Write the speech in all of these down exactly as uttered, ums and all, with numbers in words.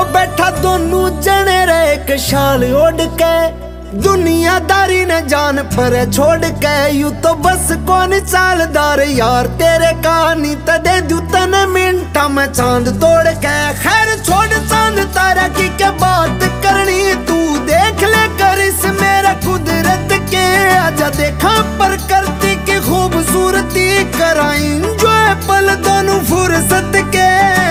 बैठा दोनों जने रे एक शाल ओढ़ के, दुनियादारी ने जान पर छोड़ के। यू तो बस कौन चालदार यार तेरे कहानी तदे दू तने मिनटा में चांद तोड़ के। खैर छोड़ चांद तारा की क्या बात करनी, तू देख ले कर इस मेरा कुदरत के। आजा देखा प्रकृति की खूबसूरती, कराई जो पल दोनों फुर्सत के।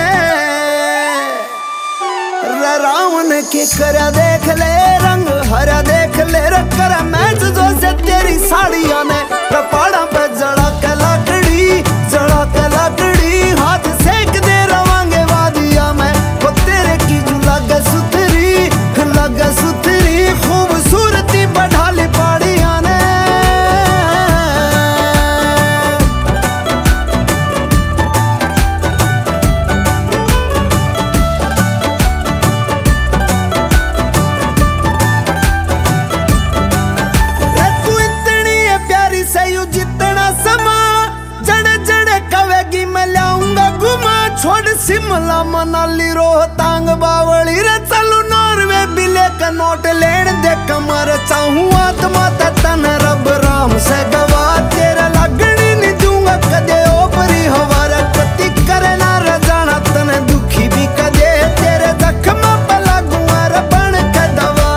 रावण के करा देख ले रंग हरा देख ले करा मैच जो से तेरी साड़ियां ने। पहाड़ा पे जड़ा के लाकड़ी जड़ा के लाकड़ी, हाथ सेक दे रवांगे वादिया में। वो तेरे की जो लगे सुथरी लगे सुथरी, खूबसूरती बढ़ा ली पहाड़ियां ने। छोड़ शिमला मनाली रोहतांग बावली रे, चलू नॉर्वे बिले का नोट लेन दे कमर। चाहूं आत्मा ते तन रब राम से गवा, तेरा लगनी नहीं दूंगा कदे ओपरी हवारा। कति करे ना रजाना तने दुखी भी कदे, तेरे जख्म पे लगूंगा रे बन के दवा।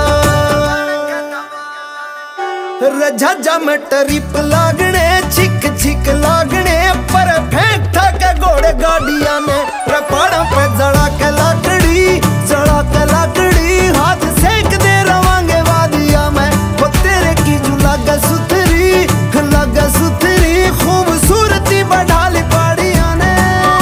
रजा में ट्रिप लागने छिक छिक लागने, पर फेंक के घोड़े गाड़िया ने। पहाड़ों पे जड़ा के लाकड़ी जड़ा के लाकड़ी, हाथ सेक दे रवांगे वादिया में। वो तेरे की जो लगे सुथरी लगे सुथरी, खूबसूरती बढ़ा ली पहाड़िया ने।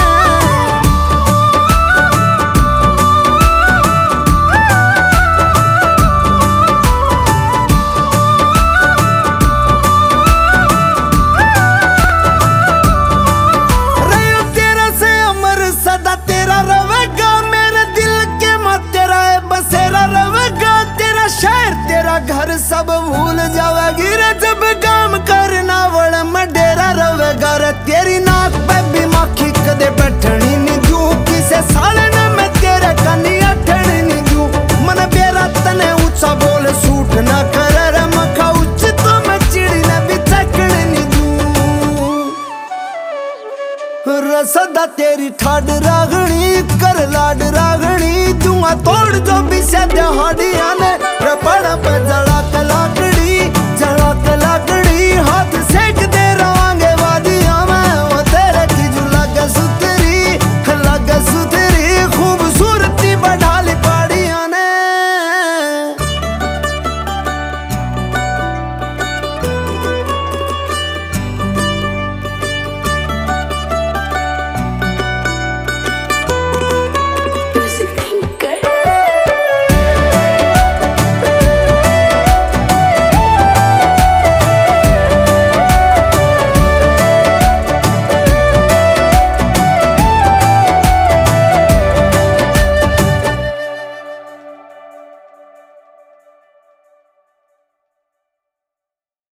घर सब भूल जावेगी रे जब काम करना वड़ में डेरा रवेगा रे। तेरी नाक पे भी माखी कदे बैठनी नहीं दूं, किसे साले ने मैं तेरे कनी अठनी नहीं दूं। मन बेरा तने ऊंचा बोल सूट ना करे रे, मखा उच्च तो मैं चिड़ी ने भी चकनी नहीं दूं। रसदा तेरी ठाड रागणी कर लाड रागणी, दूंगा तोड़ जो भी से दहाड़िया ने।